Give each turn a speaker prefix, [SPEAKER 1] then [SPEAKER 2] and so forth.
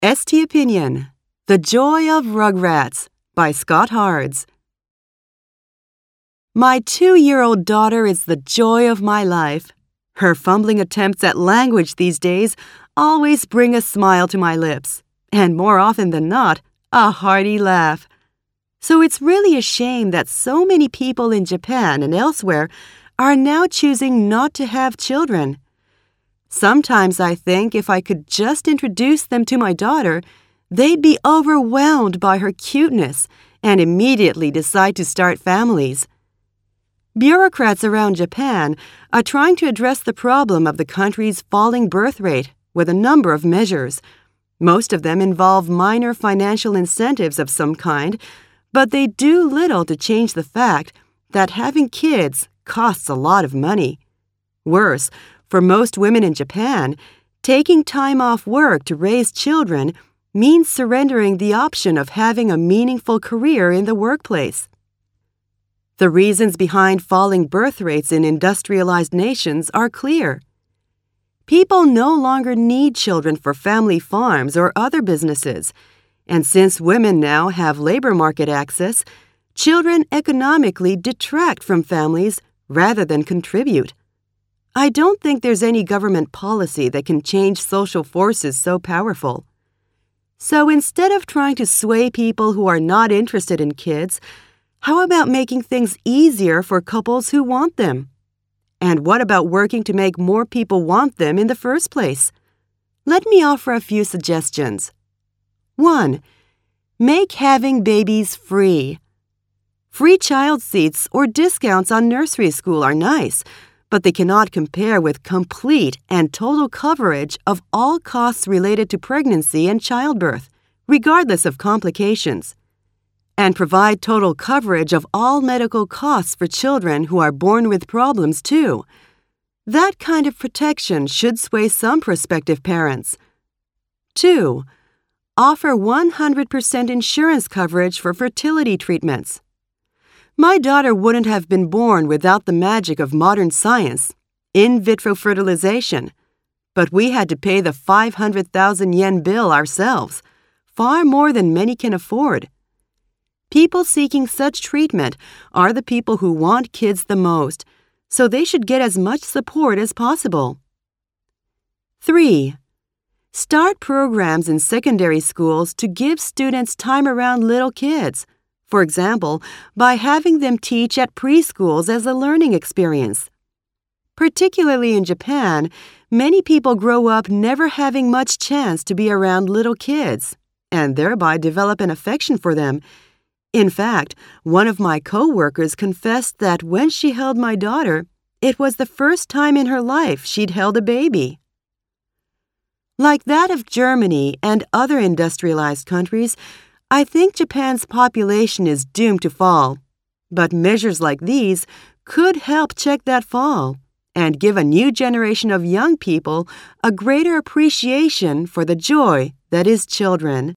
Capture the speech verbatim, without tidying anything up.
[SPEAKER 1] S T Opinion: The Joy of Rugrats by Scott Hards. My two-year-old daughter is the joy of my life. Her fumbling attempts at language these days always bring a smile to my lips, and more often than not, a hearty laugh. So it's really a shame that so many people in Japan and elsewhere are now choosing not to have children. Sometimes I think if I could just introduce them to my daughter, they'd be overwhelmed by her cuteness and immediately decide to start families. Bureaucrats around Japan are trying to address the problem of the country's falling birth rate with a number of measures. Most of them involve minor financial incentives of some kind, but they do little to change the fact that having kids costs a lot of money. Worse, for most women in Japan, taking time off work to raise children means surrendering the option of having a meaningful career in the workplace. The reasons behind falling birth rates in industrialized nations are clear. People no longer need children for family farms or other businesses, and since women now have labor market access, children economically detract from families rather than contribute. I don't think there's any government policy that can change social forces so powerful. So instead of trying to sway people who are not interested in kids, how about making things easier for couples who want them? And what about working to make more people want them in the first place? Let me offer a few suggestions. one. Make having babies free. Free child seats or discounts on nursery school are nice, but they cannot compare with complete and total coverage of all costs related to pregnancy and childbirth, regardless of complications, and provide total coverage of all medical costs for children who are born with problems, too. That kind of protection should sway some prospective parents. two. Offer one hundred percent insurance coverage for fertility treatments. My daughter wouldn't have been born without the magic of modern science, in vitro fertilization, but we had to pay the five hundred thousand yen bill ourselves, far more than many can afford. People seeking such treatment are the people who want kids the most, so they should get as much support as possible. three. Start programs in secondary schools to give students time around little kids. For example, by having them teach at preschools as a learning experience. Particularly in Japan, many people grow up never having much chance to be around little kids, and thereby develop an affection for them. In fact, one of my co-workers confessed that when she held my daughter, it was the first time in her life she'd held a baby. Like that of Germany and other industrialized countries, I think Japan's population is doomed to fall, but measures like these could help check that fall and give a new generation of young people a greater appreciation for the joy that is children.